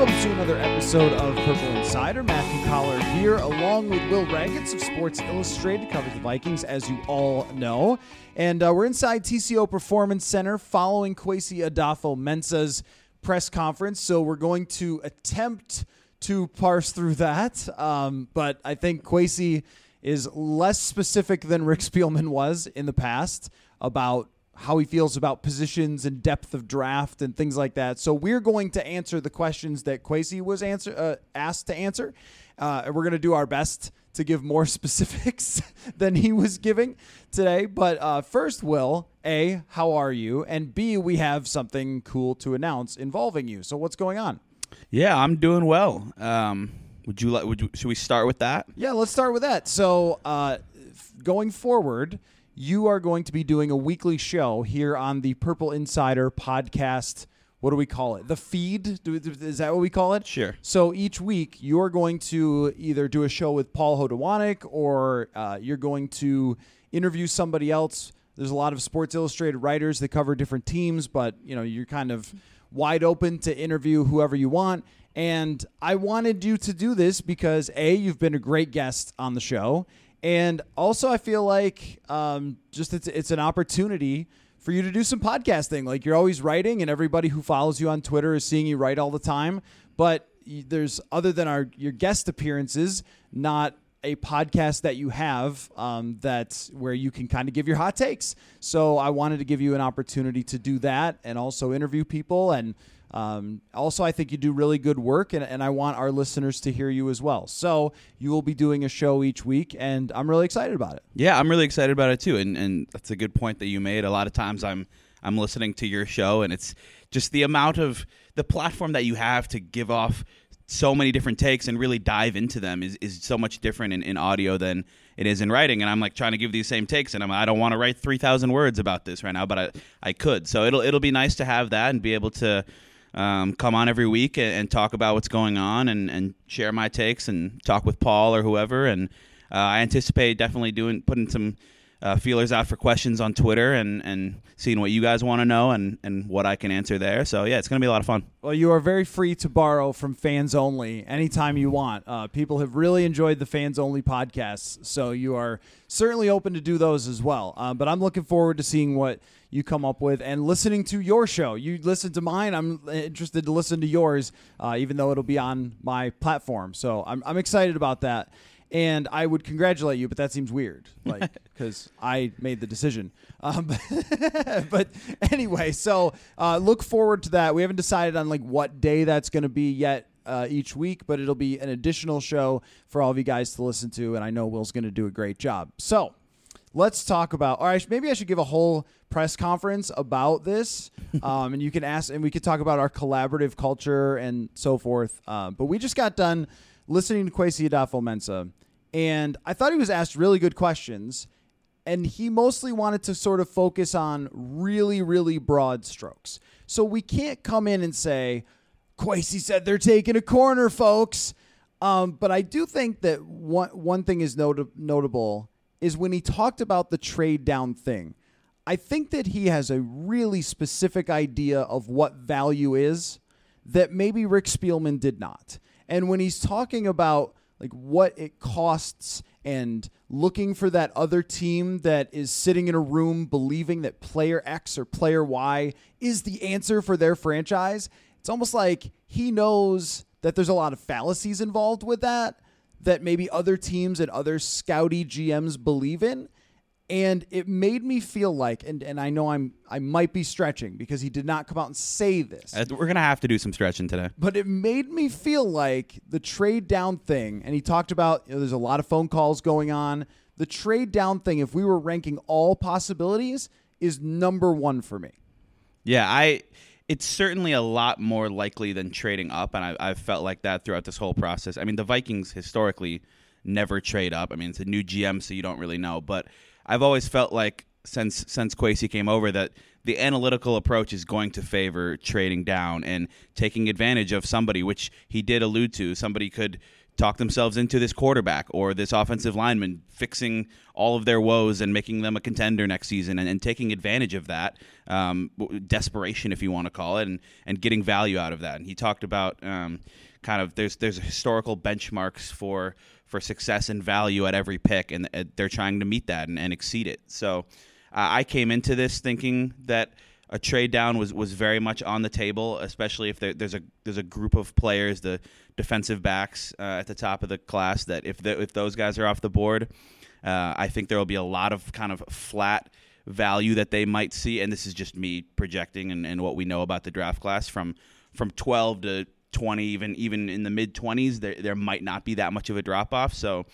Welcome to another episode of Purple Insider. Matthew Collar here, along with Will Raggets of Sports Illustrated, covers the Vikings, as you all know. And we're inside TCO Performance Center following Kwesi Adofo-Mensah's press conference. So we're going to attempt to parse through that. But I think Kwesi is less specific than Rick Spielman was in the past about how he feels about positions and depth of draft and things like that. So we're going to answer the questions that Kwesi was asked to answer. And we're going to do our best to give more specifics than he was giving today. But first, Will, A, how are you? And B, we have something cool to announce involving you. So what's going on? Yeah, I'm doing well. Should we start with that? Yeah, let's start with that. So going forward, you are going to be doing a weekly show here on the Purple Insider podcast. What do we call it? The feed? Is that what we call it? Sure. So each week you're going to either do a show with Paul Hodowanik or you're going to interview somebody else. There's a lot of Sports Illustrated writers that cover different teams, but you're kind of wide open to interview whoever you want. And I wanted you to do this because, A, you've been a great guest on the show. And also, I feel like it's an opportunity for you to do some podcasting. Like, you're always writing, and everybody who follows you on Twitter is seeing you write all the time. But there's, other than your guest appearances, not a podcast that you have that's where you can kind of give your hot takes. So I wanted to give you an opportunity to do that and also interview people. And also, I think you do really good work, and I want our listeners to hear you as well. So you will be doing a show each week, and I'm really excited about it. Yeah, I'm really excited about it too, and that's a good point that you made. A lot of times I'm listening to your show, and it's just the amount of the platform that you have to give off so many different takes and really dive into them is so much different in audio than it is in writing. And I'm like trying to give these same takes, and I don't want to write 3,000 words about this right now, but I could. So it'll be nice to have that and be able to come on every week and talk about what's going on and share my takes and talk with Paul or whoever. And I anticipate definitely putting some feelers out for questions on Twitter and seeing what you guys want to know and what I can answer there. So, yeah, it's going to be a lot of fun. Well, you are very free to borrow from Fans Only anytime you want. People have really enjoyed the Fans Only podcasts, so you are certainly open to do those as well. But I'm looking forward to seeing what you come up with and listening to your show. You listen to mine. I'm interested to listen to yours, even though it'll be on my platform. So I'm excited about that. And I would congratulate you, but that seems weird, like, because I made the decision. But anyway, so look forward to that. We haven't decided on what day that's going to be yet each week, but it'll be an additional show for all of you guys to listen to, and I know Will's going to do a great job. So let's talk about, all right, maybe I should give a whole press conference about this, and you can ask, and we could talk about our collaborative culture and so forth. But we just got done listening to Kwesi Adofo-Mensah, and I thought he was asked really good questions, and he mostly wanted to sort of focus on really, really broad strokes. So we can't come in and say, Kwesi said they're taking a corner, folks. But I do think that one thing is notable is when he talked about the trade down thing. I think that he has a really specific idea of what value is that maybe Rick Spielman did not. And when he's talking about what it costs and looking for that other team that is sitting in a room believing that player X or player Y is the answer for their franchise, it's almost like he knows that there's a lot of fallacies involved with that maybe other teams and other scouty GMs believe in. And it made me feel like, and I know I might be stretching because he did not come out and say this. We're going to have to do some stretching today. But it made me feel like the trade down thing, and he talked about there's a lot of phone calls going on. The trade down thing, if we were ranking all possibilities, is number one for me. Yeah, it's certainly a lot more likely than trading up, and I've felt like that throughout this whole process. I mean, the Vikings historically never trade up. I mean, it's a new GM, so you don't really know, but I've always felt like since Kwesi came over that the analytical approach is going to favor trading down and taking advantage of somebody, which he did allude to. Somebody could talk themselves into this quarterback or this offensive lineman, fixing all of their woes and making them a contender next season, and taking advantage of that, desperation, if you want to call it, and getting value out of that. And he talked about kind of there's historical benchmarks for success and value at every pick, and they're trying to meet that and exceed it. So I came into this thinking that a trade down was very much on the table, especially if there's a group of players, the defensive backs at the top of the class, that if those guys are off the board, I think there will be a lot of kind of flat value that they might see. And this is just me projecting and what we know about the draft class from 12 to 20, even in the mid 20s, there might not be that much of a drop off. So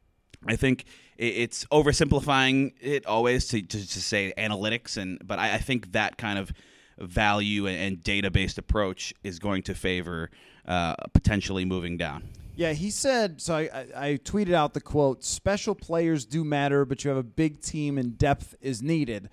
I think it's oversimplifying it always to say analytics, but I think that kind of value and data-based approach is going to favor potentially moving down. Yeah, he said, so I tweeted out the quote, "Special players do matter, but you have a big team and depth is needed."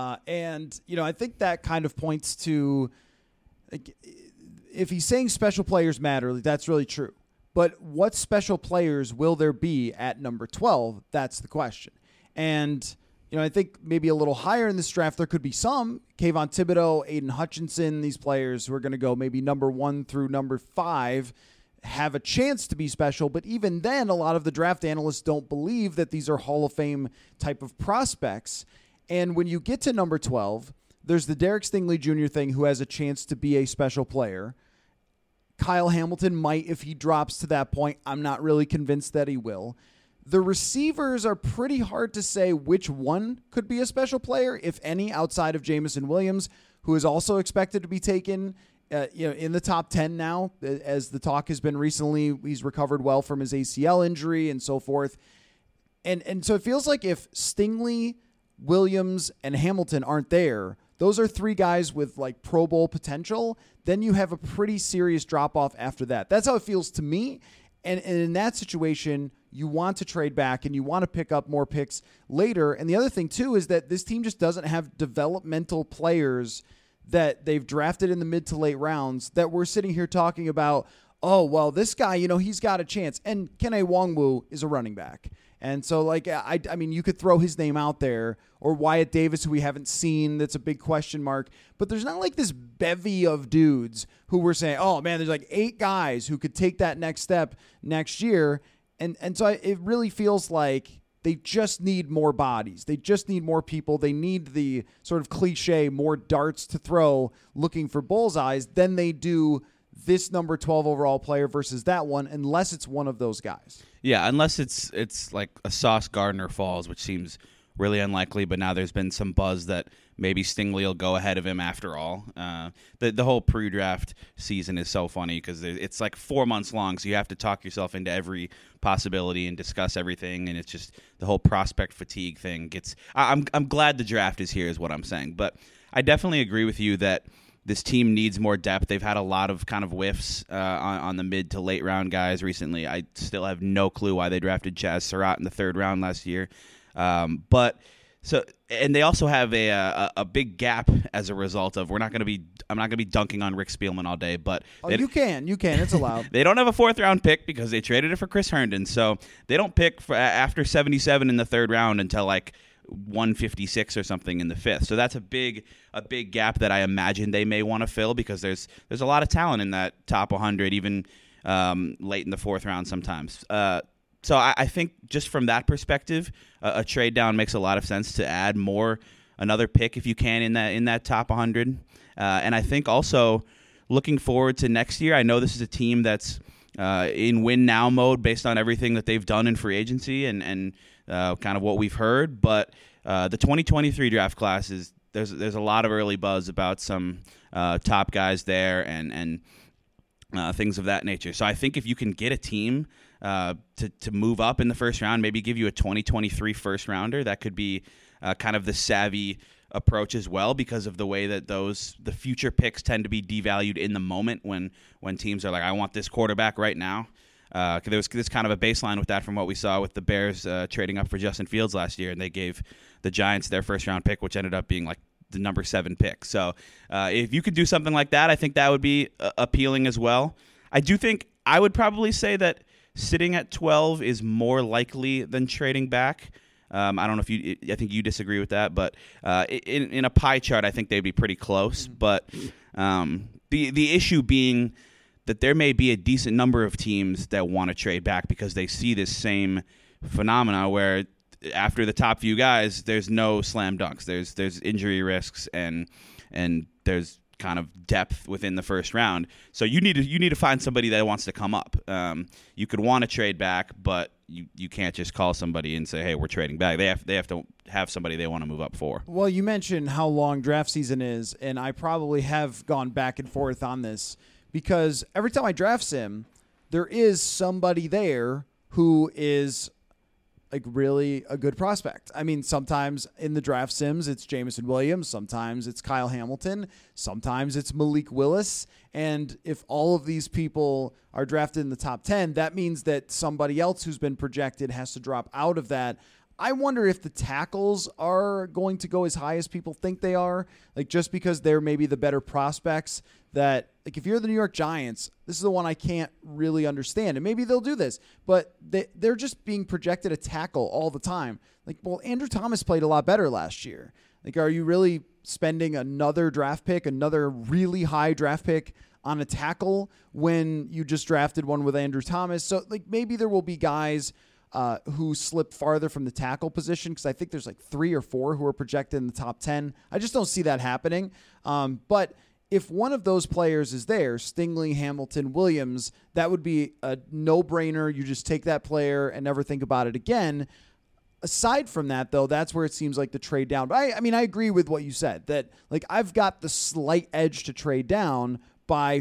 And, I think that kind of points to, like, if he's saying special players matter, that's really true. But what special players will there be at number 12? That's the question. And, I think maybe a little higher in this draft, there could be some. Kayvon Thibodeau, Aiden Hutchinson, these players who are going to go maybe number 1 through number 5 have a chance to be special. But even then, a lot of the draft analysts don't believe that these are Hall of Fame type of prospects. And when you get to number 12, there's the Derek Stingley Jr. thing, who has a chance to be a special player. Kyle Hamilton might, if he drops to that point. I'm not really convinced that he will. The receivers are pretty hard to say which one could be a special player, if any, outside of Jameson Williams, who is also expected to be taken in the top 10 now, as the talk has been recently. He's recovered well from his ACL injury and so forth. And so it feels like if Stingley, Williams, and Hamilton aren't there, those are 3 guys with like Pro Bowl potential, then you have a pretty serious drop-off after that. That's how it feels to me. And in that situation, you want to trade back and you want to pick up more picks later. And the other thing, too, is that this team just doesn't have developmental players that they've drafted in the mid to late rounds that we're sitting here talking about, oh, well, this guy, he's got a chance. And Kene Nwangwu is a running back. And so, like, I mean, you could throw his name out there, or Wyatt Davis, who we haven't seen. That's a big question mark. But there's not like this bevy of dudes who were saying, oh, man, there's like 8 guys who could take that next step next year. And so it really feels like they just need more bodies. They just need more people. They need the sort of cliche, more darts to throw looking for bullseyes than they do this number 12 overall player versus that one, unless it's one of those guys. Yeah, unless it's like a Sauce Gardner falls, which seems really unlikely, but now there's been some buzz that maybe Stingley will go ahead of him after all. The whole pre-draft season is so funny because it's like 4 months long, so you have to talk yourself into every possibility and discuss everything, and it's just the whole prospect fatigue thing gets. I'm glad the draft is here, is what I'm saying, but I definitely agree with you that this team needs more depth. They've had a lot of kind of whiffs on the mid to late round guys recently. I still have no clue why they drafted Chaz Surratt in the 3rd round last year. And they also have a big gap as a result of I'm not going to be dunking on Rick Spielman all day, but you can, it's allowed. They don't have a 4th round pick because they traded it for Chris Herndon, so they don't pick after 77 in the 3rd round until like 156 or something in the 5th. So that's a big gap that I imagine they may want to fill because there's a lot of talent in that top 100, even late in the 4th round sometimes. So I think just from that perspective, a trade down makes a lot of sense to add another pick if you can in that top 100. And I think also looking forward to next year, I know this is a team that's in win now mode based on everything that they've done in free agency and kind of what we've heard. But the 2023 draft class there's a lot of early buzz about some top guys there and things of that nature. So I think if you can get a team to move up in the 1st round, maybe give you a 2023 first rounder, that could be kind of the savvy approach as well, because of the way that the future picks tend to be devalued in the moment when teams are like, I want this quarterback right now. There was this kind of a baseline with that from what we saw with the Bears trading up for Justin Fields last year, and they gave the Giants their 1st round pick, which ended up being like the number 7 pick. So if you could do something like that, I think that would be appealing as well. I do think I would probably say that sitting at 12 is more likely than trading back. I don't know if you. I think you disagree with that, but in a pie chart, I think they'd be pretty close. But the issue being that there may be a decent number of teams that want to trade back because they see this same phenomena where after the top few guys, there's no slam dunks. There's injury risks and there's kind of depth within the first round. So you need to find somebody that wants to come up. You could want to trade back, but you can't just call somebody and say, "Hey, we're trading back." They have to have somebody they want to move up for. Well, you mentioned how long draft season is, and I probably have gone back and forth on this because every time I draft sim, there is somebody there who is like really a good prospect. I mean, sometimes in the draft sims, it's Jameson Williams. Sometimes it's Kyle Hamilton. Sometimes it's Malik Willis. And if all of these people are drafted in the top 10, that means that somebody else who's been projected has to drop out of that. I wonder if the tackles are going to go as high as people think they are, like just because they're maybe the better prospects. That, like, if you're the New York Giants, this is the one I can't really understand. And maybe they'll do this, but they're just being projected a tackle all the time. Like, well, Andrew Thomas played a lot better last year. Like, are you really spending another draft pick, another really high draft pick on a tackle when you just drafted one with Andrew Thomas? So, like, maybe there will be guys who slip farther from the tackle position, because I think there's like 3 or 4 who are projected in the top 10. I just don't see that happening. But if one of those players is there, Stingley, Hamilton, Williams, that would be a no-brainer. You just take that player and never think about it again. Aside from that, though, that's where it seems like the trade down. But I mean, I agree with what you said, that like I've got the slight edge to trade down by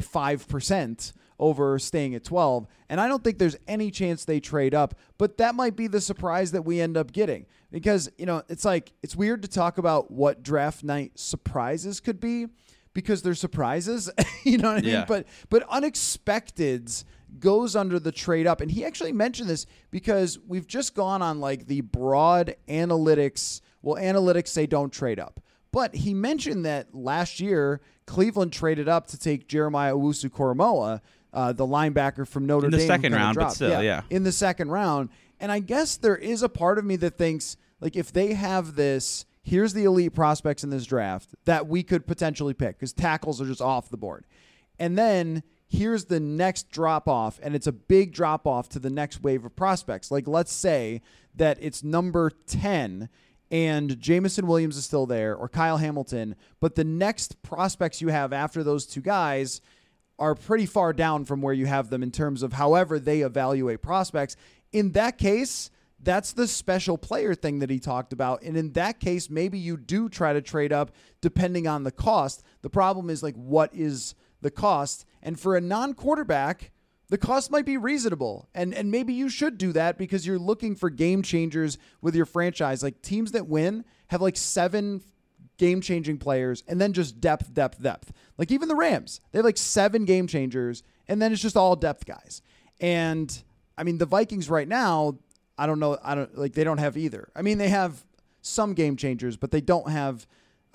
5% over staying at 12. And I don't think there's any chance they trade up, but that might be the surprise that we end up getting, because, you know, it's like, it's weird to talk about what draft night surprises could be because they're surprises, you know what I mean? But unexpecteds goes under the trade up. And he actually mentioned this because we've just gone on like the broad analytics. Well, analytics say don't trade up. But he mentioned that last year, Cleveland traded up to take Jeremiah Owusu-Koramoah, the linebacker from Notre Dame. In the second round, but still, yeah. In the second round. And I guess there is a part of me that thinks, like, if they have this, here's the elite prospects in this draft that we could potentially pick, because tackles are just off the board. And then here's the next drop-off, and it's a big drop-off to the next wave of prospects. Like, let's say that it's number 10, and Jameson Williams is still there, or Kyle Hamilton, but the next prospects you have after those two guys are pretty far down from where you have them in terms of however they evaluate prospects. In that case, that's the special player thing that he talked about. And in that case, maybe you do try to trade up depending on the cost. The problem is, like, what is the cost? And for a non-quarterback, the cost might be reasonable. And maybe you should do that because you're looking for game changers with your franchise. Like, teams that win have like 7 game-changing players and then just depth. Like, even the Rams, they have like 7 game changers and then it's just all depth guys. And I mean, the Vikings right now, I don't know. They don't have either. I mean, they have some game changers, but they don't have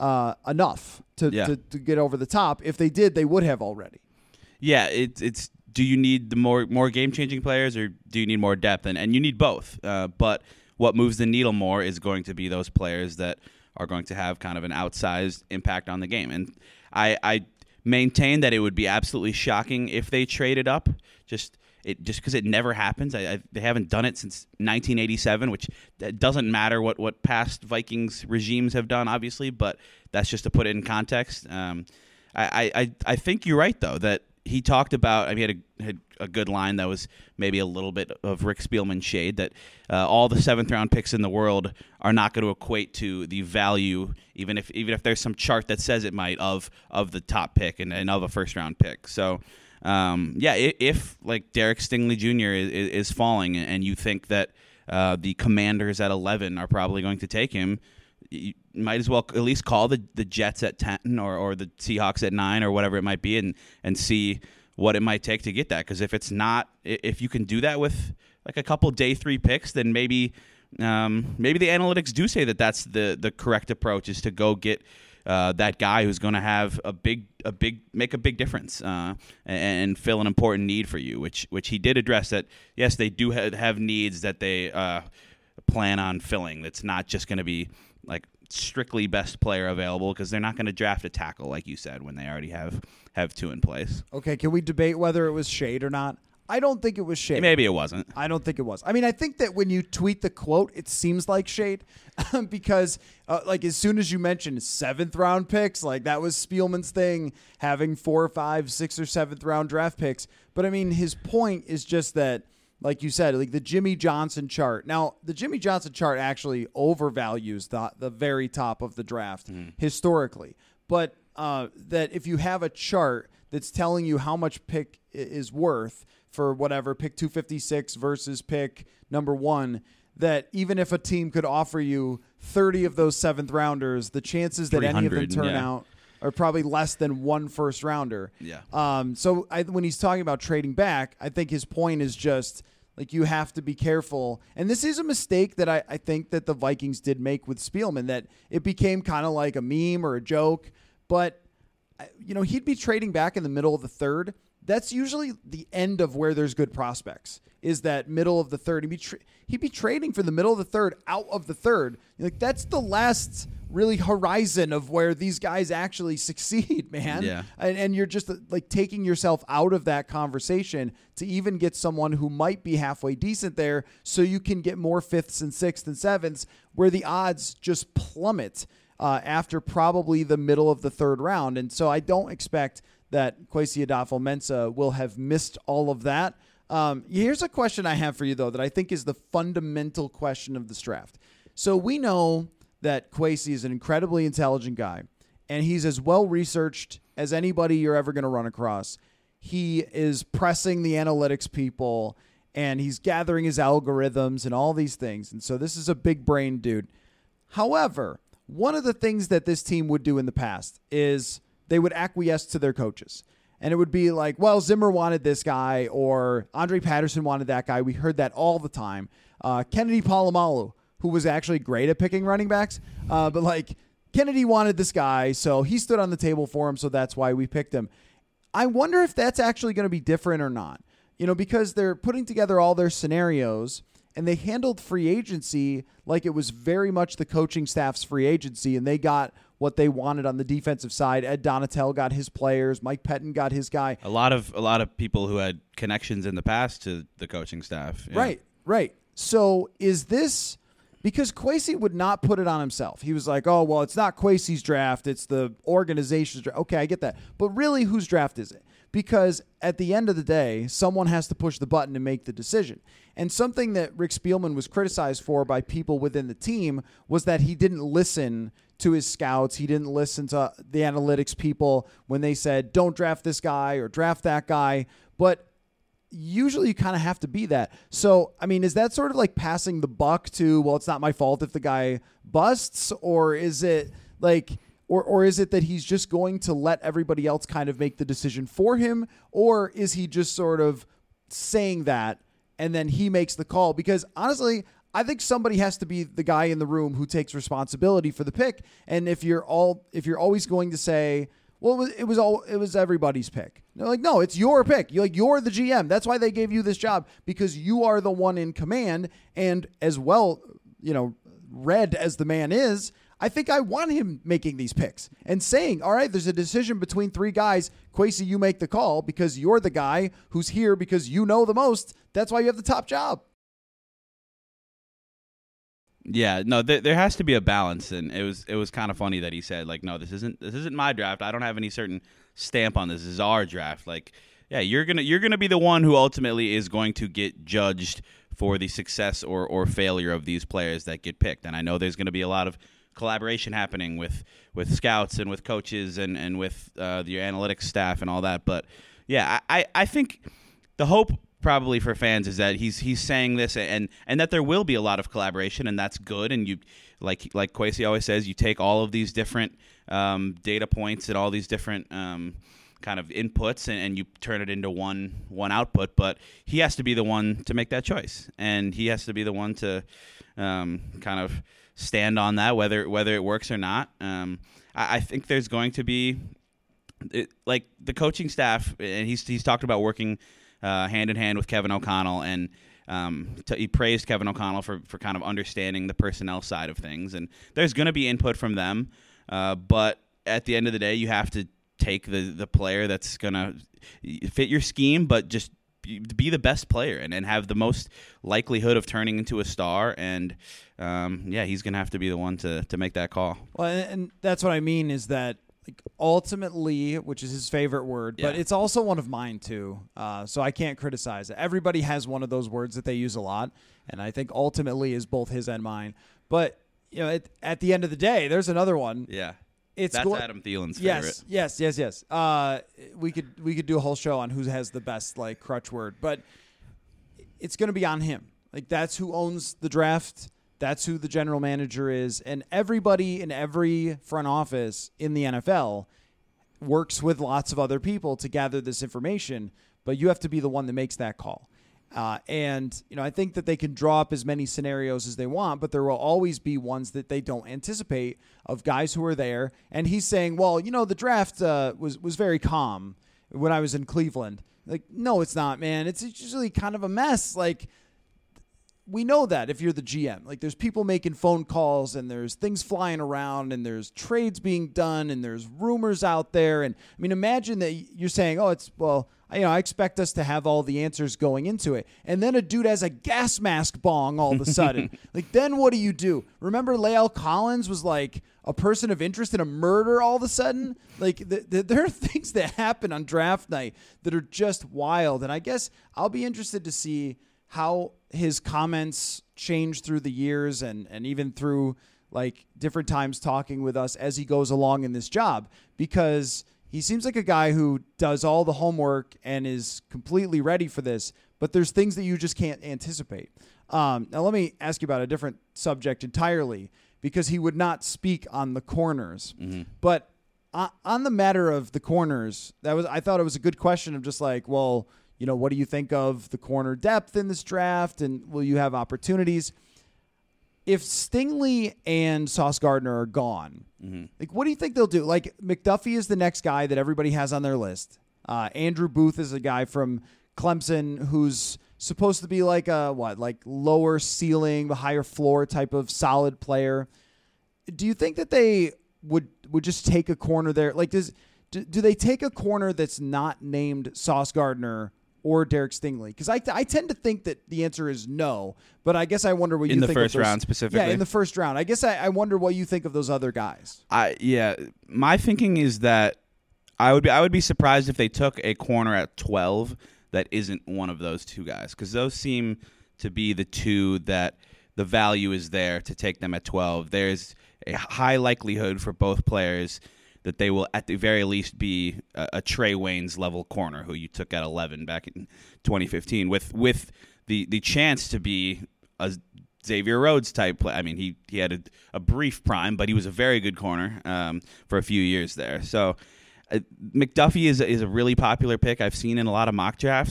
enough to get over the top. If they did, they would have already. Yeah, it's. Do you need the more game changing players, or do you need more depth? And you need both. But what moves the needle more is going to be those players that are going to have kind of an outsized impact on the game. And I maintain that it would be absolutely shocking if they traded up. Just because it never happens. They haven't done it since 1987, which doesn't matter what past Vikings regimes have done, obviously, but that's just to put it in context. I think you're right, though, that he talked about, I mean, he had a good line that was maybe a little bit of Rick Spielman shade, that all the 7th-round picks in the world are not going to equate to the value, even if there's some chart that says it might, of the top pick and of a first-round pick. So, if like Derek Stingley Jr. is falling and you think that the Commanders at 11 are probably going to take him, you might as well at least call the Jets at 10 or the Seahawks at 9 or whatever it might be and see what it might take to get that. Because if you can do that with like a couple day 3 picks, then maybe the analytics do say that that's the correct approach, is to go get that guy who's going to have make a big difference and fill an important need for you, which he did address. That yes, they do have needs that they plan on filling. That's not just going to be like strictly best player available, because they're not going to draft a tackle like you said when they already have two in place. Okay, can we debate whether it was shade or not? I don't think it was shade. Maybe it wasn't. I don't think it was. I mean, I think that when you tweet the quote, it seems like shade because, like, as soon as you mentioned 7th round picks, like that was Spielman's thing, having 4, 5, 6, or 7th round draft picks. But I mean, his point is just that, like you said, like the Jimmy Johnson chart. Now, the Jimmy Johnson chart actually overvalues the very top of the draft historically. But that if you have a chart that's telling you how much pick is worth for whatever, pick 256 versus pick number 1, that even if a team could offer you 30 of those 7th rounders, the chances that any of them turn out are probably less than 1 first rounder. Yeah. So when he's talking about trading back, I think his point is just like you have to be careful. And this is a mistake that I think that the Vikings did make with Spielman, that it became kind of like a meme or a joke. But, you know, he'd be trading back in the middle of the 3rd. That's usually the end of where there's good prospects, is that middle of the 3rd. He'd be trading for the middle of the 3rd out of the 3rd. Like, that's the last really horizon of where these guys actually succeed, man. Yeah. And you're just like taking yourself out of that conversation to even get someone who might be halfway decent there, so you can get more 5th and 6th and 7th where the odds just plummet after probably the middle of the 3rd round. And so I don't expect that Kwesi Adolfo-Mensah will have missed all of that. Here's a question I have for you, though, that I think is the fundamental question of this draft. So we know that Kwesi is an incredibly intelligent guy, and he's as well-researched as anybody you're ever going to run across. He is pressing the analytics people, and he's gathering his algorithms and all these things. And so this is a big-brain dude. However, one of the things that this team would do in the past is they would acquiesce to their coaches. And it would be like, well, Zimmer wanted this guy, or Andre Patterson wanted that guy. We heard that all the time. Kennedy Polamalu, who was actually great at picking running backs, but like Kennedy wanted this guy, so he stood on the table for him, so that's why we picked him. I wonder if that's actually going to be different or not. You know, because they're putting together all their scenarios, and they handled free agency like it was very much the coaching staff's free agency, and they got what they wanted on the defensive side. Ed Donatel got his players. Mike Pettin got his guy. A lot of people who had connections in the past to the coaching staff. Yeah. Right. So is this because Kwesi would not put it on himself? He was like, oh, well, it's not Kwesi's draft. It's the organization's draft. Okay, I get that. But really, whose draft is it? Because at the end of the day, someone has to push the button and make the decision. And something that Rick Spielman was criticized for by people within the team was that he didn't listen to his scouts. He didn't listen to the analytics people when they said, don't draft this guy or draft that guy. But usually you kind of have to be that. So, I mean, is that sort of like passing the buck to, well, it's not my fault if the guy busts? Or is it like... Or is it that he's just going to let everybody else kind of make the decision for him? Or is he just sort of saying that and then he makes the call? Because honestly, I think somebody has to be the guy in the room who takes responsibility for the pick. And if you're always going to say, well, it was everybody's pick. They're like, no, it's your pick. You're the GM. That's why they gave you this job, because you are the one in command. And as well, you know, Red as the man is, I think I want him making these picks and saying, all right, there's a decision between 3 guys. Kwesi, you make the call because you're the guy who's here because you know the most. That's why you have the top job. Yeah, no, there has to be a balance, and it was kind of funny that he said, like, no, this isn't my draft. I don't have any certain stamp on this. This is our draft. Like, yeah, you're gonna be the one who ultimately is going to get judged for the success or failure of these players that get picked. And I know there's going to be a lot of collaboration happening with scouts and with coaches and with the analytics staff and all that. But yeah, I think the hope probably for fans is that he's saying this and that there will be a lot of collaboration, and that's good. And you like Kwesi always says, you take all of these different data points and all these different kind of inputs and you turn it into one output. But he has to be the one to make that choice, and he has to be the one to kind of stand on that, whether it works or not. I think there's going to be like the coaching staff, and he's talked about working hand in hand with Kevin O'Connell, and he praised Kevin O'Connell for kind of understanding the personnel side of things. And there's going to be input from them, but at the end of the day, you have to take the player that's going to fit your scheme, but just be the best player and have the most likelihood of turning into a star. And he's going to have to be the one to make that call. Well, and that's what I mean is that, like, ultimately, which is his favorite word, but it's also one of mine too. So I can't criticize it. Everybody has one of those words that they use a lot, and I think ultimately is both his and mine. But at the end of the day, there's another one. Yeah. That's Adam Thielen's favorite. Yes. We could do a whole show on who has the best like crutch word, but it's going to be on him. Like, that's who owns the draft. That's who the general manager is, and everybody in every front office in the NFL works with lots of other people to gather this information. But you have to be the one that makes that call. And I think that they can draw up as many scenarios as they want, but there will always be ones that they don't anticipate of guys who are there. And he's saying, well, the draft was very calm when I was in Cleveland. Like, no, it's not, man. It's usually kind of a mess. Like, we know that if you're the GM, like, there's people making phone calls and there's things flying around and there's trades being done and there's rumors out there. And I mean, imagine that you're saying, I expect us to have all the answers going into it. And then a dude has a gas mask bong all of a sudden. Like, then what do? Remember Lael Collins was like a person of interest in a murder all of a sudden? Like, there are things that happen on draft night that are just wild. And I guess I'll be interested to see how his comments change through the years and even through like different times talking with us as he goes along in this job, because he seems like a guy who does all the homework and is completely ready for this, but there's things that you just can't anticipate. Now let me ask you about a different subject entirely, because he would not speak on the corners, but on the matter of the corners, I thought it was a good question of just like, well, what do you think of the corner depth in this draft, and will you have opportunities? If Stingley and Sauce Gardner are gone, like, what do you think they'll do? Like, McDuffie is the next guy that everybody has on their list. Andrew Booth is a guy from Clemson who's supposed to be like lower ceiling, higher floor type of solid player. Do you think that they would just take a corner there? Like, do they take a corner that's not named Sauce Gardner or Derek Stingley? Because I tend to think that the answer is no, but I guess I wonder what you think of those. In the first round specifically? Yeah, in the first round. I guess I wonder what you think of those other guys. My thinking is that I would be surprised if they took a corner at 12 that isn't one of those two guys, because those seem to be the two that the value is there to take them at 12. There's a high likelihood for both players that they will at the very least be a Trey Waynes level corner who you took at 11 back in 2015 with the chance to be a Xavier Rhodes type play. I mean, he had a brief prime, but he was a very good corner for a few years there. So McDuffie is a really popular pick. I've seen in a lot of mock drafts.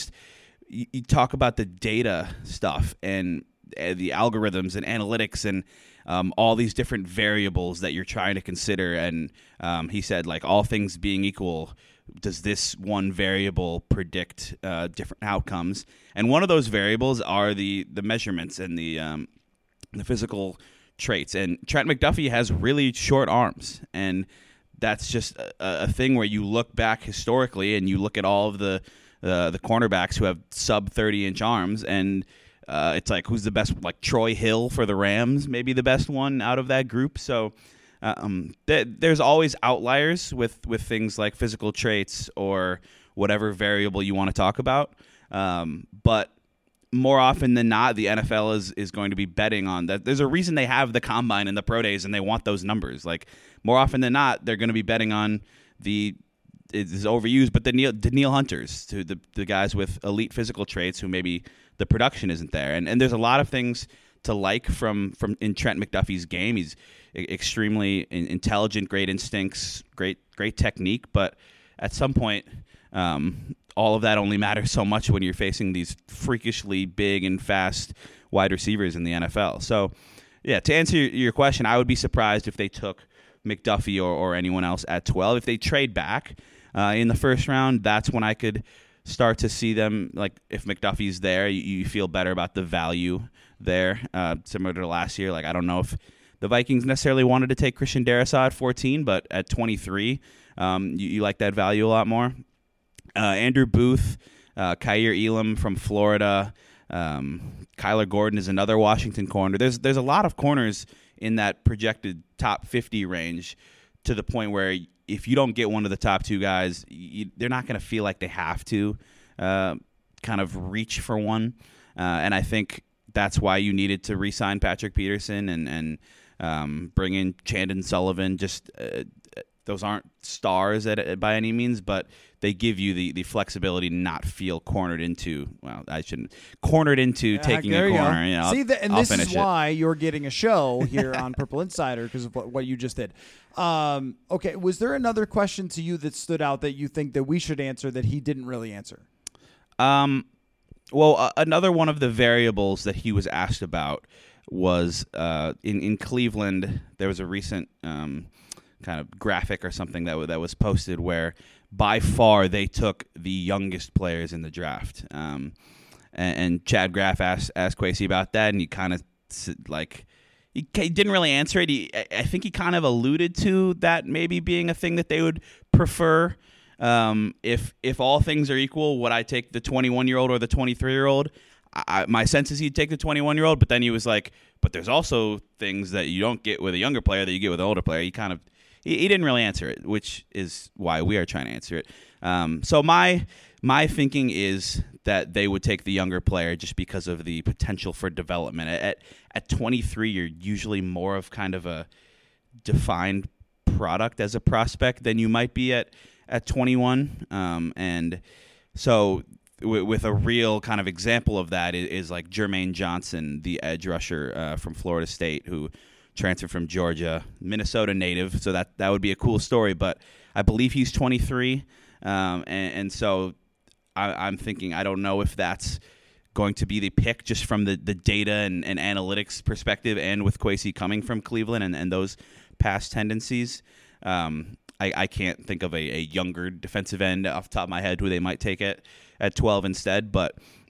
You talk about the data stuff and the algorithms and analytics and all these different variables that you're trying to consider. And he said, like, all things being equal, does this one variable predict different outcomes? And one of those variables are the measurements and the physical traits. And Trent McDuffie has really short arms, and that's just a thing where you look back historically and you look at all of the cornerbacks who have sub 30-inch arms, and it's like, who's the best? Like Troy Hill for the Rams, maybe the best one out of that group. So there's always outliers with things like physical traits or whatever variable you want to talk about. But more often than not, the NFL is going to be betting on that. There's a reason they have the combine and the pro days, and they want those numbers. Like, more often than not, they're going to be betting on it's overused, but the Danielle Hunters, to the guys with elite physical traits who maybe the production isn't there. And there's a lot of things to like from in Trent McDuffie's game. He's extremely intelligent, great instincts, great technique, but at some point, all of that only matters so much when you're facing these freakishly big and fast wide receivers in the NFL. So, yeah, to answer your question, I would be surprised if they took McDuffie or anyone else at 12. If they trade back in the first round, that's when I could start to see them. Like if McDuffie's there, you feel better about the value there, similar to last year. Like I don't know if the Vikings necessarily wanted to take Christian Darrisaw at 14, but at 23, you like that value a lot more. Andrew Booth, Kaiir Elam from Florida, Kyler Gordon is another Washington corner. There's a lot of corners in that projected top 50 range, to the point where if you don't get one of the top two guys, they're not going to feel like they have to kind of reach for one. And I think that's why you needed to re-sign Patrick Peterson and bring in Chandon Sullivan. Just those aren't stars by any means, but they give you the flexibility to not feel cornered into. Well, I shouldn't cornered into taking a corner. You know, See, and I'll this is finish why you're getting a show here on Purple Insider, because of what you just did. Okay, was there another question to you that stood out that you think that we should answer that he didn't really answer? Well, another one of the variables that he was asked about was in Cleveland. There was a recent kind of graphic or something that was posted where by far they took the youngest players in the draft. And Chad Graff asked Kwesi about that, and he kind of like he didn't really answer it. I think he kind of alluded to that maybe being a thing that they would prefer. If all things are equal, would I take the 21-year-old or the 23-year-old? My sense is he'd take the 21-year-old, but then he was like, but there's also things that you don't get with a younger player that you get with an older player. He didn't really answer it, which is why we are trying to answer it. So my thinking is that they would take the younger player just because of the potential for development. At 23, you're usually more of kind of a defined product as a prospect than you might be at 21. And so with a real kind of example of that is like Jermaine Johnson, the edge rusher from Florida State, who transferred from Georgia, Minnesota native. So that would be a cool story. But I believe he's 23. And so I'm thinking, I don't know if that's going to be the pick just from the data and analytics perspective, and with Kwesi coming from Cleveland and those past tendencies. I can't think of a younger defensive end off the top of my head who they might take at 12 instead, but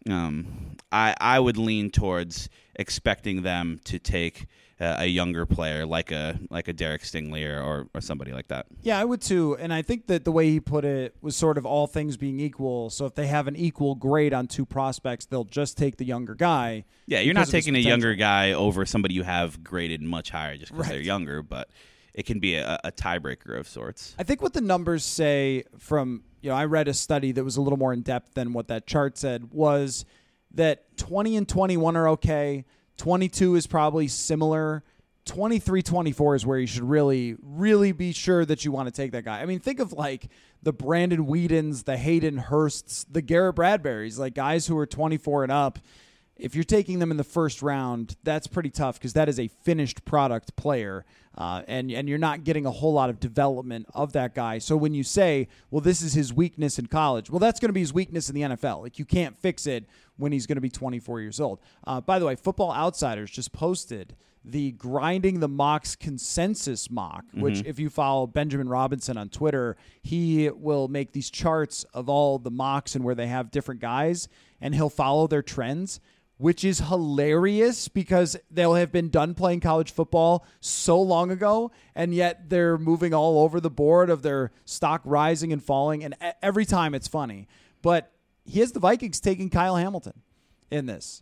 I would lean towards expecting them to take a younger player like a Derek Stingley or somebody like that. Yeah, I would too, and I think that the way he put it was sort of all things being equal. So if they have an equal grade on two prospects, they'll just take the younger guy. Yeah, you're not taking a younger guy over somebody you have graded much higher just because they're younger, but it can be a tiebreaker of sorts. I think what the numbers say from, I read a study that was a little more in depth than what that chart said, was that 20 and 21 are okay. 22 is probably similar. 23, 24 is where you should really, really be sure that you want to take that guy. I mean, think of like the Brandon Whedons, the Hayden Hursts, the Garrett Bradburys, like guys who are 24 and up. If you're taking them in the first round, that's pretty tough because that is a finished product player, and you're not getting a whole lot of development of that guy. So when you say, well, this is his weakness in college, well, that's going to be his weakness in the NFL. Like, you can't fix it when he's going to be 24 years old. By the way, Football Outsiders just posted the Grinding the Mocks consensus mock, which if you follow Benjamin Robinson on Twitter, he will make these charts of all the mocks and where they have different guys, and he'll follow their trends, which is hilarious because they'll have been done playing college football so long ago, and yet they're moving all over the board of their stock rising and falling, and every time it's funny. But he has the Vikings taking Kyle Hamilton in this,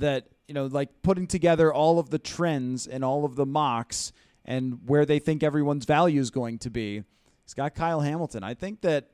like putting together all of the trends and all of the mocks and where they think everyone's value is going to be. He's got Kyle Hamilton. I think that,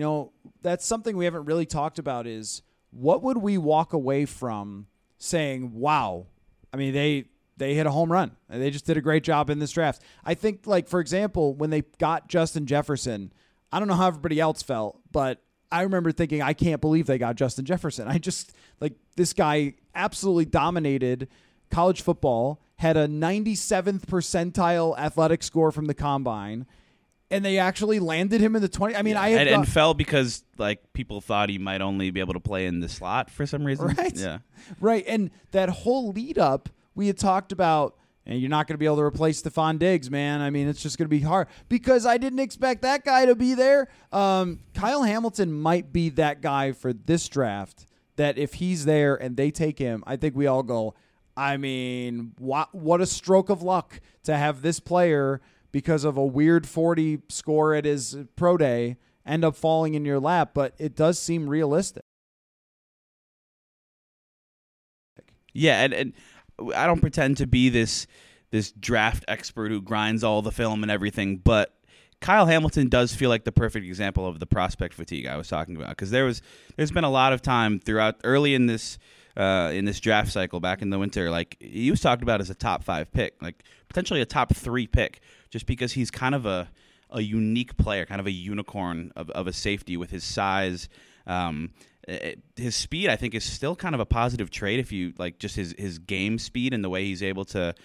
that's something we haven't really talked about is what would we walk away from saying, wow, I mean, they hit a home run. They just did a great job in this draft. I think, like, for example, when they got Justin Jefferson, I don't know how everybody else felt, but I remember thinking, I can't believe they got Justin Jefferson. I just, this guy absolutely dominated college football, had a 97th percentile athletic score from the combine, and they actually landed him in the 20. I mean, and fell because people thought he might only be able to play in the slot for some reason. Right. Yeah. Right. And that whole lead up, we had talked about And you're not going to be able to replace Stephon Diggs, man. I mean, it's just going to be hard because I didn't expect that guy to be there. Kyle Hamilton might be that guy for this draft that if he's there and they take him, I think we all go, I mean, what a stroke of luck to have this player because of a weird 40 score at his pro day end up falling in your lap. But it does seem realistic. Yeah, and I don't pretend to be this draft expert who grinds all the film and everything, but Kyle Hamilton does feel like the perfect example of the prospect fatigue I was talking about, because there's been a lot of time throughout early in this draft cycle back in the winter, like he was talked about as a top 5 pick, like potentially a top 3 pick, just because he's kind of a unique player, kind of a unicorn of a safety with his size. His speed, I think, is still kind of a positive trait if you like just his game speed and the way he's able to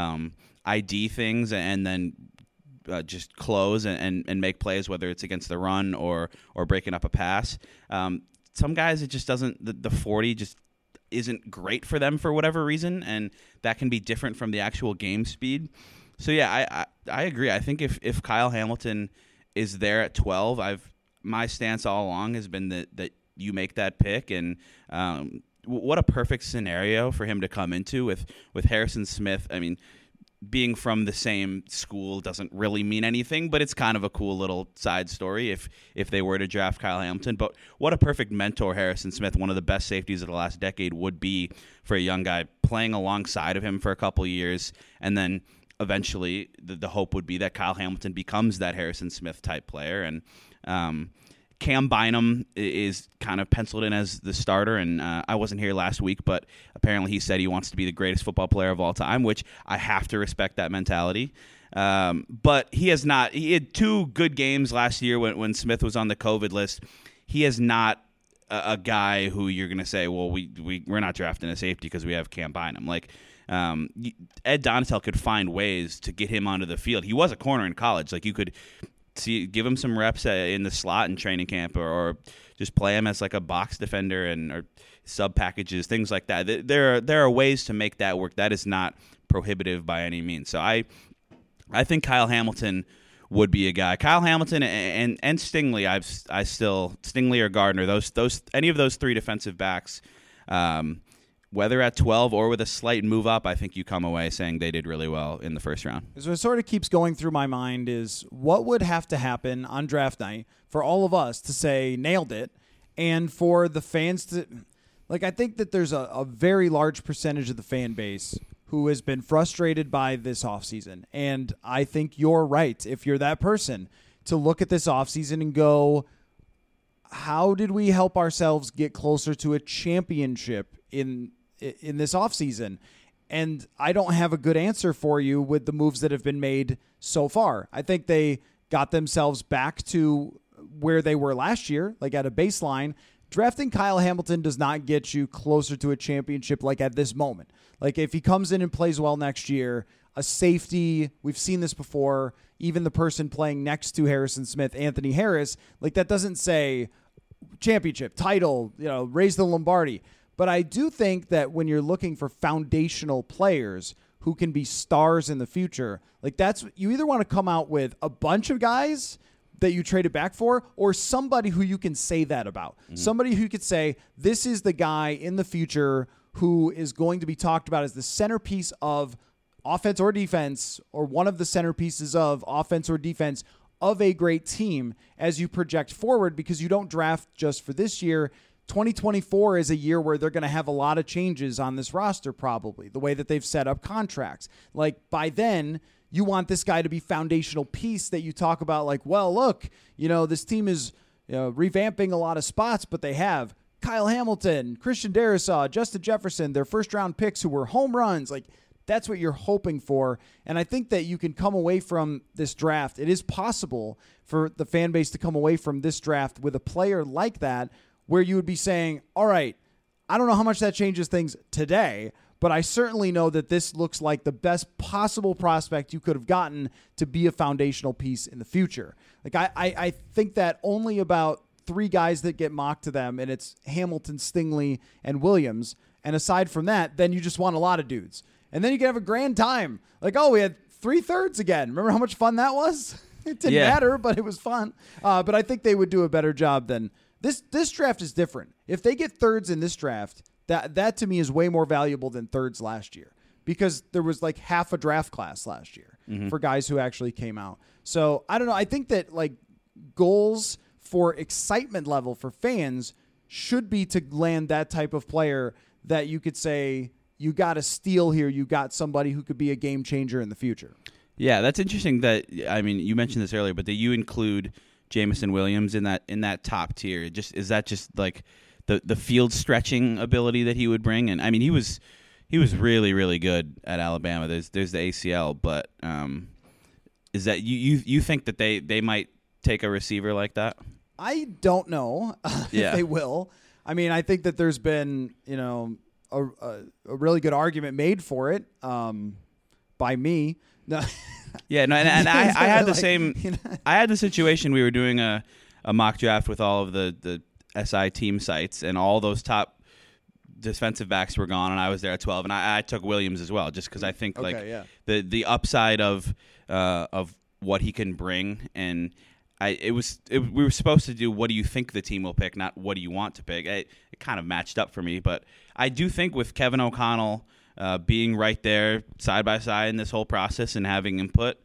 ID things and then just close and make plays, whether it's against the run or breaking up a pass. Some guys, it just doesn't, the 40 just isn't great for them for whatever reason, and that can be different from the actual game speed. So yeah, I agree. I think if Kyle Hamilton is there at 12, my stance all along has been that you make that pick, and what a perfect scenario for him to come into with Harrison Smith. I mean, being from the same school doesn't really mean anything, but it's kind of a cool little side story if they were to draft Kyle Hamilton. But what a perfect mentor Harrison Smith, one of the best safeties of the last decade, would be for a young guy playing alongside of him for a couple of years, and then eventually the hope would be that Kyle Hamilton becomes that Harrison Smith type player. And Cam Bynum is kind of penciled in as the starter, and I wasn't here last week, but apparently he said he wants to be the greatest football player of all time, which I have to respect that mentality. But he has not. He had 2 good games last year when Smith was on the COVID list. He is not a guy who you're going to say, well, we're not drafting a safety because we have Cam Bynum. Like, Ed Donatel could find ways to get him onto the field. He was a corner in college. Like, you could give him some reps in the slot in training camp, or just play him as like a box defender or sub packages, things like that. There are ways to make that work. That is not prohibitive by any means. So I think Kyle Hamilton would be a guy. Kyle Hamilton and Stingley. Stingley or Gardner. Those any of those 3 defensive backs. Whether at 12 or with a slight move up, I think you come away saying they did really well in the first round. So what sort of keeps going through my mind is what would have to happen on draft night for all of us to say nailed it, and for the fans to, like, I think that there's a very large percentage of the fan base who has been frustrated by this offseason. And I think you're right, if you're that person, to look at this offseason and go, how did we help ourselves get closer to a championship in this offseason? And I don't have a good answer for you with the moves that have been made so far. I think they got themselves back to where they were last year, like at a baseline. Drafting Kyle Hamilton does not get you closer to a championship like at this moment. Like if he comes in and plays well next year, a safety, we've seen this before, even the person playing next to Harrison Smith, Anthony Harris, like that doesn't say championship, title, raise the Lombardi. But I do think that when you're looking for foundational players who can be stars in the future, like that's, you either want to come out with a bunch of guys that you traded back for, or somebody who you can say that about. Mm-hmm. Somebody who could say, this is the guy in the future who is going to be talked about as the centerpiece of offense or defense, or one of the centerpieces of offense or defense of a great team as you project forward, because you don't draft just for this year. 2024 is a year where they're going to have a lot of changes on this roster, probably the way that they've set up contracts. Like by then, you want this guy to be foundational piece that you talk about, like, well, look, this team is revamping a lot of spots, but they have Kyle Hamilton, Christian Darrisaw, Justin Jefferson, their first round picks who were home runs. Like that's what you're hoping for. And I think that you can come away from this draft. It is possible for the fan base to come away from this draft with a player like that, where you would be saying, all right, I don't know how much that changes things today, but I certainly know that this looks like the best possible prospect you could have gotten to be a foundational piece in the future. Like I think that only about 3 guys that get mocked to them, and it's Hamilton, Stingley, and Williams. And aside from that, then you just want a lot of dudes. and then you can have a grand time. Like, oh, we had 3/3 again. Remember how much fun that was? It didn't matter, but it was fun. But I think they would do a better job than this. This draft is different. If they get thirds in this draft, that to me is way more valuable than thirds last year, because there was like half a draft class last year for guys who actually came out. So I don't know. I think that like goals for excitement level for fans should be to land that type of player that you could say you got a steal here. You got somebody who could be a game changer in the future. Yeah, that's interesting that, I mean, you mentioned this earlier, but that you include Jameson Williams in that top tier. Is that just like the field stretching ability that he would bring? And I mean, he was really, really good at Alabama. There's the ACL, but is that you think that they might take a receiver like that? I don't know if they will. I mean, I think that there's been, a really good argument made for it by me. No. Yeah, no, and I had the same. I had the situation. We were doing a mock draft with all of the SI team sites, and all those top defensive backs were gone, and I was there at 12, and I took Williams as well, just because I think the upside of what he can bring, and we were supposed to do what do you think the team will pick, not what do you want to pick. It kind of matched up for me, but I do think with Kevin O'Connell being right there side by side in this whole process and having input,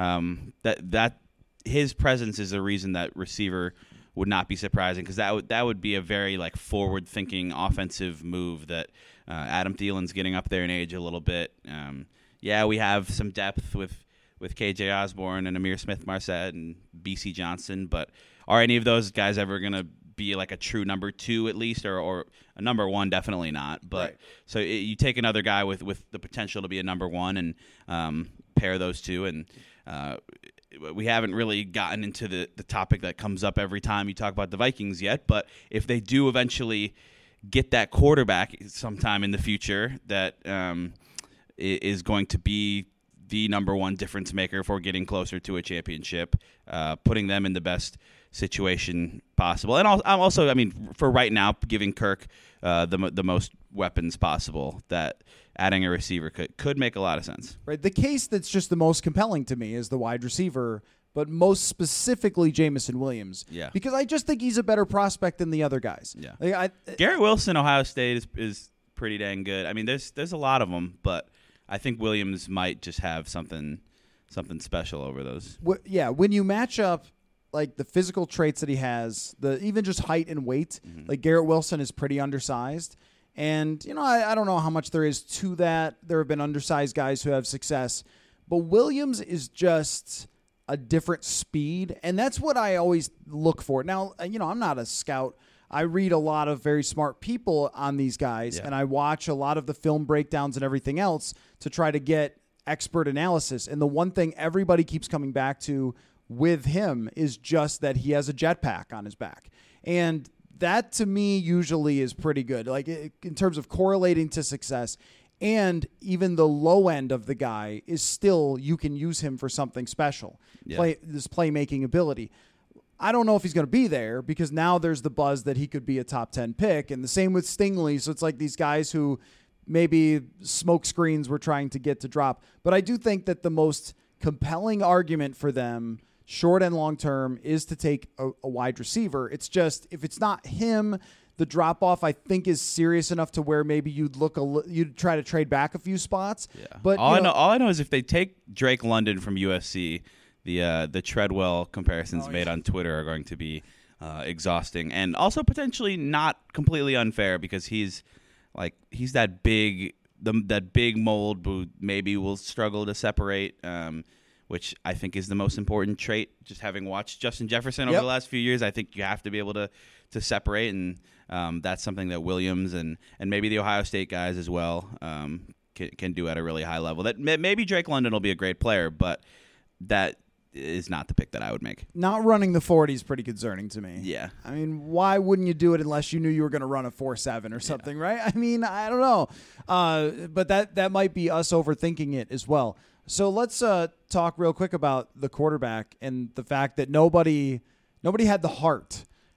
that his presence is the reason that receiver would not be surprising, because that would be a very like forward thinking offensive move that Adam Thielen's getting up there in age a little bit. We have some depth with KJ Osborne and Amir Smith-Marset and BC Johnson, but are any of those guys ever going to be like a true number 2 at least, or a number 1? Definitely not. But right. So you take another guy with the potential to be a number 1 and pair those two, and we haven't really gotten into the topic that comes up every time you talk about the Vikings yet, but if they do eventually get that quarterback sometime in the future that is going to be the number 1 difference maker for getting closer to a championship, putting them in the best situation possible. And I'm also, I mean, for right now, giving Kirk the most weapons possible, that adding a receiver could make a lot of sense. Right. The case that's just the most compelling to me is the wide receiver, but most specifically Jameson Williams. Yeah. Because I just think he's a better prospect than the other guys. Yeah. Like Garrett Wilson, Ohio State is pretty dang good. I mean, there's a lot of them, but I think Williams might just have something special over those. When you match up like the physical traits that he has, even just height and weight, like Garrett Wilson is pretty undersized. And, I don't know how much there is to that. There have been undersized guys who have success. But Williams is just a different speed. And that's what I always look for. Now, I'm not a scout. I read a lot of very smart people on these guys, and I watch a lot of the film breakdowns and everything else to try to get expert analysis. And the one thing everybody keeps coming back to with him is just that he has a jetpack on his back. And that to me usually is pretty good, like in terms of correlating to success. And even the low end of the guy is still, you can use him for something special. This playmaking ability. I don't know if he's going to be there, because now there's the buzz that he could be a top 10 pick, and the same with Stingley. So it's like these guys who maybe smoke screens were trying to get to drop. But I do think that the most compelling argument for them, short and long term, is to take a wide receiver. It's just, if it's not him, the drop off I think is serious enough to where maybe you'd try to trade back a few spots. Yeah. But all I know is if they take Drake London from USC, the Treadwell comparisons made on Twitter are going to be exhausting, and also potentially not completely unfair, because he's that big mold who maybe will struggle to separate, which I think is the most important trait. Just having watched Justin Jefferson over the last few years, I think you have to be able to separate, and that's something that Williams and maybe the Ohio State guys as well can do at a really high level. That maybe Drake London will be a great player, but that is not the pick that I would make. Not running the 40 is pretty concerning to me. Yeah. I mean, why wouldn't you do it unless you knew you were going to run a 4.7 or something, right? I mean, I don't know. But that might be us overthinking it as well. So let's talk real quick about the quarterback and the fact that nobody had the heart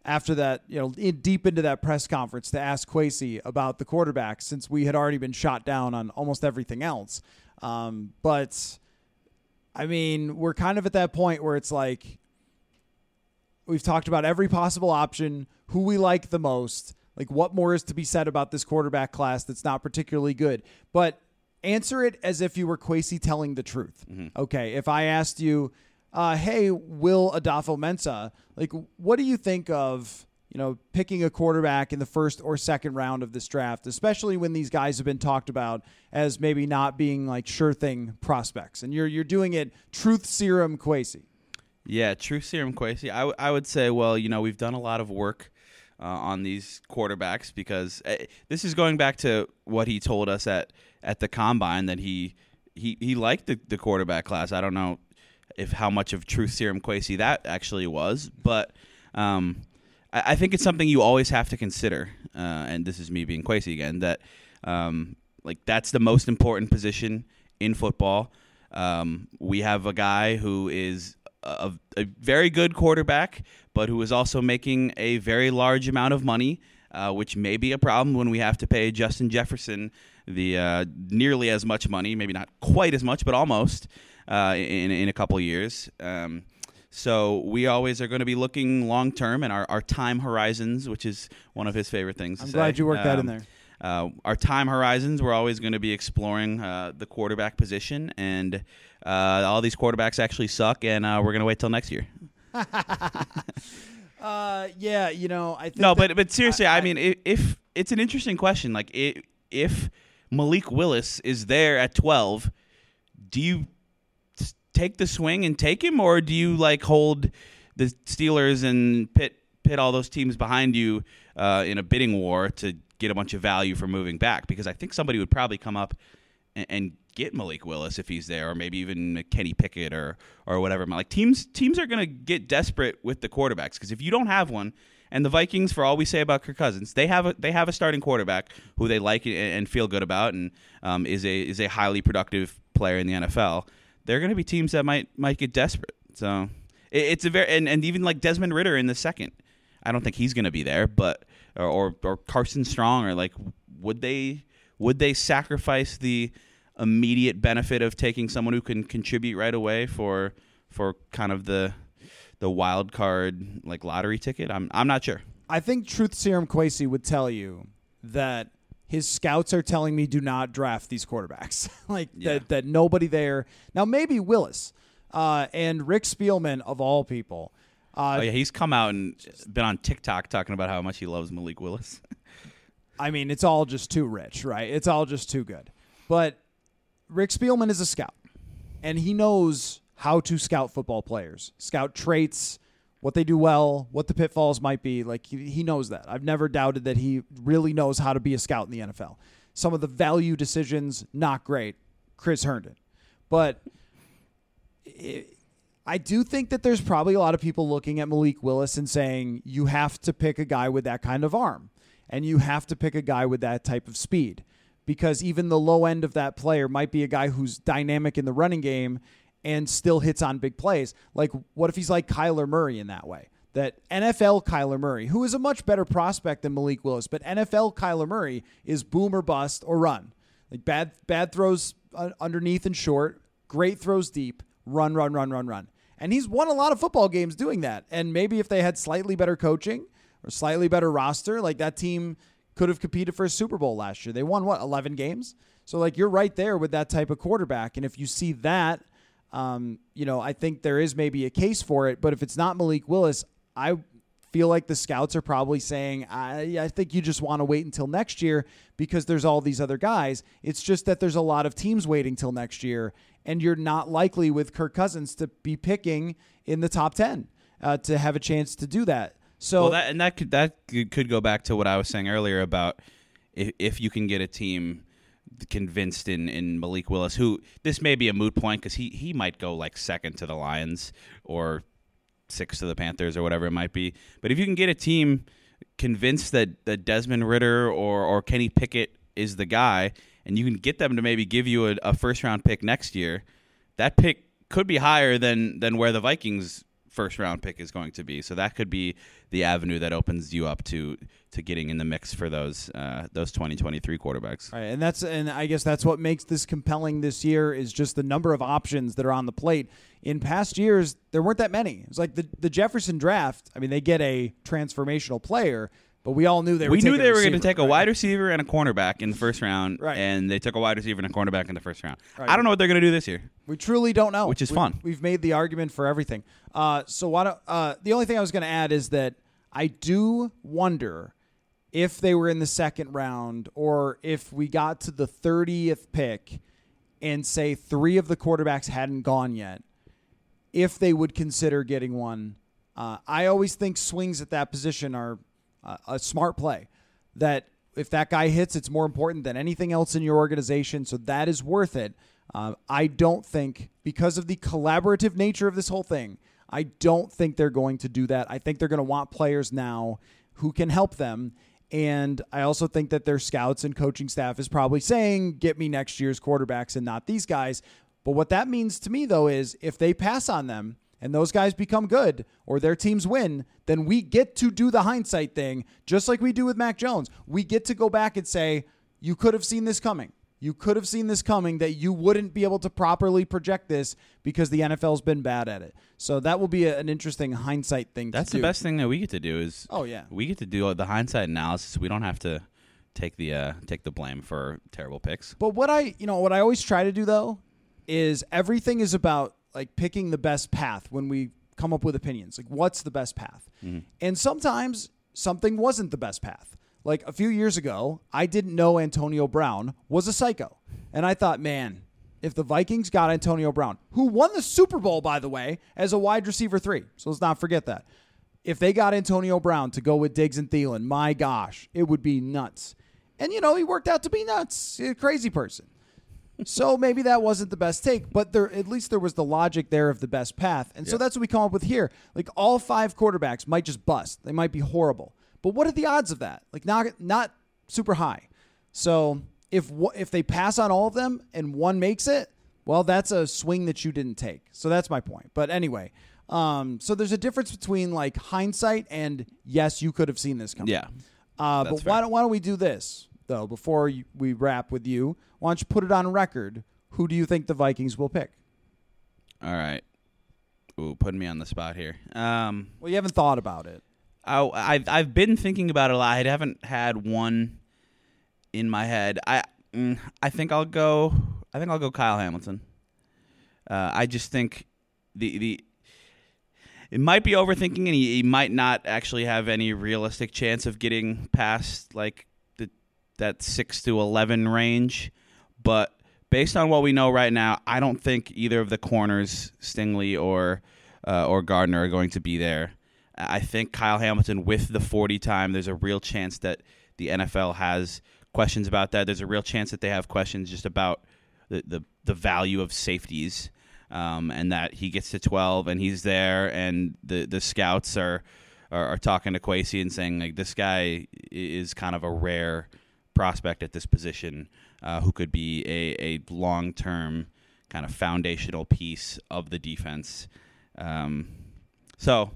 after that, deep into that press conference to ask Kwesi about the quarterback, since we had already been shot down on almost everything else. But I mean, we're kind of at that point where it's like we've talked about every possible option, who we like the most, like what more is to be said about this quarterback class that's not particularly good. But answer it as if you were Kwesi telling the truth. Mm-hmm. Okay, if I asked you, hey, Will Adafo-Mensah, like, what do you think of, picking a quarterback in the first or second round of this draft, especially when these guys have been talked about as maybe not being like sure thing prospects, and you're doing it truth serum Kwesi. Yeah, truth serum Kwesi. I would say, well, we've done a lot of work on these quarterbacks, because this is going back to what he told us at the combine, that he liked the quarterback class. I don't know if how much of truth serum Kwesi that actually was, but I think it's something you always have to consider, and this is me being Kwesi again, that that's the most important position in football. We have a guy who is a very good quarterback, but who is also making a very large amount of money, which may be a problem when we have to pay Justin Jefferson the nearly as much money, maybe not quite as much, but almost, in a couple of years. So we always are going to be looking long term, and our time horizons, which is one of his favorite things. I'm glad you worked that in there. Our time horizons, we're always going to be exploring the quarterback position, and all these quarterbacks actually suck, and we're going to wait till next year. Yeah, I think no, but seriously, I mean, if it's an interesting question, like if Malik Willis is there at 12, do you take the swing and take him, or do you hold the Steelers and pit all those teams behind you in a bidding war to get a bunch of value for moving back? Because I think somebody would probably come up and get Malik Willis if he's there, or maybe even Kenny Pickett or whatever. Like teams are going to get desperate with the quarterbacks, because if you don't have one, and the Vikings, for all we say about Kirk Cousins, they have a starting quarterback who they like and feel good about, and is a highly productive player in the NFL. There are going to be teams that might get desperate. So it's a very and even like Desmond Ridder in the second, I don't think he's going to be there, but or Carson Strong, or would they sacrifice the immediate benefit of taking someone who can contribute right away for kind of the wild card lottery ticket? I'm not sure. I think truth serum Kwesi would tell you that his scouts are telling me do not draft these quarterbacks. That nobody there. Now maybe Willis and Rick Spielman of all people. He's come out and been on TikTok talking about how much he loves Malik Willis. I mean, it's all just too rich, right? It's all just too good. But Rick Spielman is a scout, and he knows how to scout football players, scout traits, what they do well, what the pitfalls might be. He knows that. I've never doubted that he really knows how to be a scout in the NFL. Some of the value decisions, not great. Chris Herndon. But I do think that there's probably a lot of people looking at Malik Willis and saying, you have to pick a guy with that kind of arm, and you have to pick a guy with that type of speed, because even the low end of that player might be a guy who's dynamic in the running game and still hits on big plays. What if he's like Kyler Murray in that way? That NFL Kyler Murray, who is a much better prospect than Malik Willis, but NFL Kyler Murray is boom or bust or run. Bad throws underneath and short, great throws deep, run. And he's won a lot of football games doing that. And maybe if they had slightly better coaching or slightly better roster, that team could have competed for a Super Bowl last year. They won, 11 games? So, you're right there with that type of quarterback. And if you see that, I think there is maybe a case for it. But if it's not Malik Willis, I feel like the scouts are probably saying, I think you just want to wait until next year because there's all these other guys. It's just that there's a lot of teams waiting till next year, and you're not likely with Kirk Cousins to be picking in the top 10 to have a chance to do that. So that could go back to what I was saying earlier about if you can get a team convinced in Malik Willis, who this may be a moot point because he might go second to the Lions or sixth to the Panthers or whatever it might be. But if you can get a team convinced that Desmond Ridder or Kenny Pickett is the guy, and you can get them to maybe give you a first round pick next year, that pick could be higher than where the Vikings first-round pick is going to be. So that could be the avenue that opens you up to getting in the mix for those 2023 quarterbacks. Right, and I guess that's what makes this compelling this year is just the number of options that are on the plate. In past years, there weren't that many. It's like the Jefferson draft. I mean, they get a transformational player, but we all knew they were going to take a wide receiver and a cornerback in the first round, right. And they took a wide receiver and a cornerback in the first round. Right. I don't know what they're going to do this year. We truly don't know, which is fun. We've made the argument for everything. So the only thing I was going to add is that I do wonder if they were in the second round or if we got to the 30th pick and say 3 of the quarterbacks hadn't gone yet, if they would consider getting one. I always think swings at that position are a smart play. That if that guy hits, it's more important than anything else in your organization, so that is worth it. I don't think, because of the collaborative nature of this whole thing, I don't think they're going to do that. I think they're going to want players now who can help them. And I also think that their scouts and coaching staff is probably saying, get me next year's quarterbacks and not these guys. But what that means to me, though, is if they pass on them and those guys become good or their teams win, then we get to do the hindsight thing, just like we do with Mac Jones. We get to go back and say, you could have seen this coming. You could have seen this coming, that you wouldn't be able to properly project this because the NFL's been bad at it. So that will be an interesting hindsight thing to do. That's the best thing that we get to do is we get to do the hindsight analysis. We don't have to take the blame for terrible picks. But what I always try to do, though, is everything is about like picking the best path when we come up with opinions. Like, what's the best path? Mm-hmm. And sometimes something wasn't the best path. Like a few years ago, I didn't know Antonio Brown was a psycho. And I thought, man, if the Vikings got Antonio Brown, who won the Super Bowl, by the way, as a wide receiver 3, so let's not forget that. If they got Antonio Brown to go with Diggs and Thielen, my gosh, it would be nuts. And, he worked out to be nuts. He's a crazy person. So maybe that wasn't the best take, but at least there was the logic there of the best path. And so that's what we come up with here. Like, all 5 quarterbacks might just bust. They might be horrible. But what are the odds of that? Like, not super high. So if they pass on all of them and one makes it, well, that's a swing that you didn't take. So that's my point. But anyway, so there's a difference between like hindsight and yes, you could have seen this coming. Yeah. But why don't we do this though? Before we wrap with you, why don't you put it on record? Who do you think the Vikings will pick? All right. Ooh, putting me on the spot here. Well, you haven't thought about it. I've been thinking about it a lot. I haven't had one in my head. I think I'll go Kyle Hamilton. I just think it might be overthinking, and he might not actually have any realistic chance of getting past like that 6 to 11 range. But based on what we know right now, I don't think either of the corners, Stingley or Gardner, are going to be there. I think Kyle Hamilton, with the 40 time, there's a real chance that the NFL has questions about that. There's a real chance that they have questions just about the value of safeties, and that he gets to 12 and he's there, and the scouts are talking to Kwesi and saying, like, this guy is kind of a rare prospect at this position who could be a long-term kind of foundational piece of the defense. So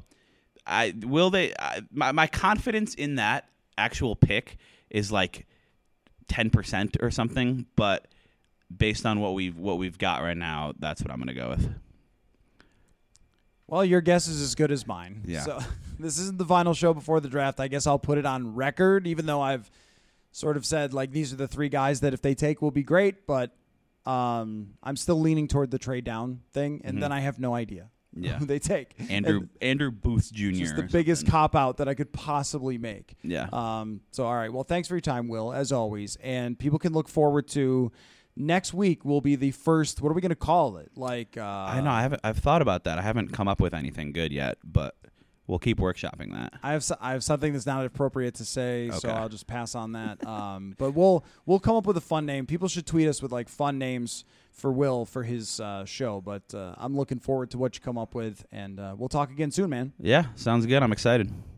my confidence in that actual pick is like 10% or something, but based on what we've got right now, that's what I'm going to go with. Well, your guess is as good as mine. Yeah. So this isn't the final show before the draft. I guess I'll put it on record, even though I've sort of said, like, these are the 3 guys that if they take will be great, but I'm still leaning toward the trade down thing, and then I have no idea who they take. Andrew Booth Jr. Just the biggest cop-out that I could possibly make. Yeah. So, all right. Well, thanks for your time, Will, as always. And people can look forward to next week will be the first, what are we going to call it? Like, I know. I've thought about that. I haven't come up with anything good yet, but we'll keep workshopping that. I have something that's not appropriate to say, so Okay. I'll just pass on that. But we'll come up with a fun name. People should tweet us with like fun names for Will for his show. But I'm looking forward to what you come up with, and we'll talk again soon, man. Yeah, sounds good. I'm excited.